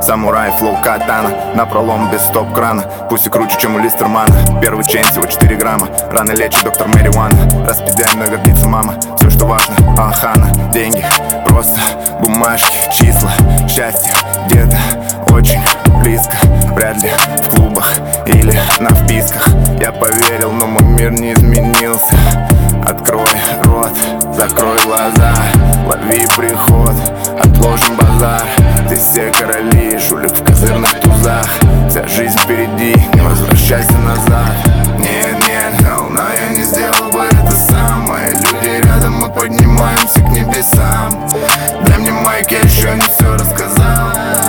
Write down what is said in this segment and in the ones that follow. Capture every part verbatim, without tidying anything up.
Самурай, флоу, катана, напролом без стоп-крана. Пусть и круче, чем у Листермана. Первый чейн всего четыре грамма. Рано лечит доктор Мэриуана. Распределенно гордится мама. Все, что важно, Ахана. Деньги, просто бумажки, числа. Счастье где-то очень близко. Вряд ли в клубах или на вписках. Я поверил, но мой мир не изменился. Открой рот, закрой глаза, лови приход, отложим базар. Здесь все короли, жулик в козырных тузах. Вся жизнь впереди, не возвращайся назад. Нет, нет, no, но я не сделал бы это сам. Мои люди рядом, мы поднимаемся к небесам. Дай мне майк, я еще не все рассказал.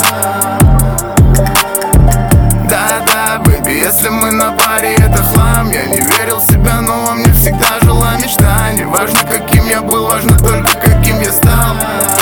Да-да, бэйби, если мы на паре, это хлам. Я не верил в себя, но во мне всегда жила мечта. Не важно, каким я был, важно только, каким я стал.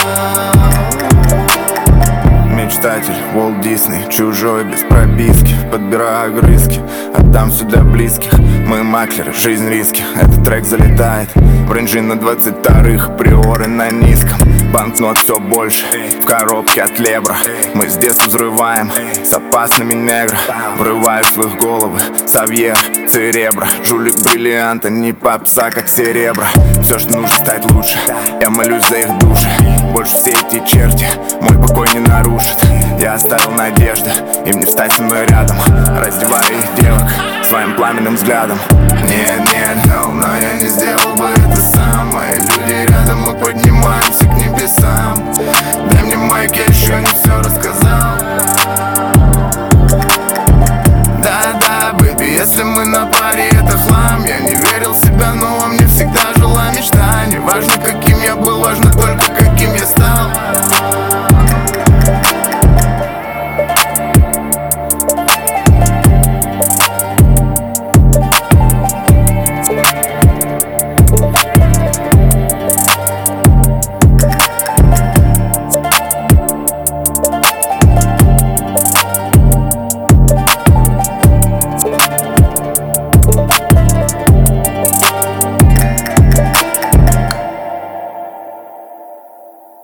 Мечтатель, Уолт Дисней, чужой, без прописки. Подбираю риски, отдам сюда близких. Мы маклеры, жизнь риски. Этот трек залетает в рейнджи на двадцать вторых, приоры на низком. Банкнот все больше, в коробке от Лебра. Мы с детства взрываем с опасными негро. Врываюсь в их головы, Савьер, Церебра. Жулик бриллианта, не попса, как серебра. Все, что нужно, стать лучше. Я молюсь за их души. Больше все эти черти мой покой не нарушит. Я оставил надежды, им не встать со мной рядом. Раздеваю их девок своим пламенным взглядом. Нет,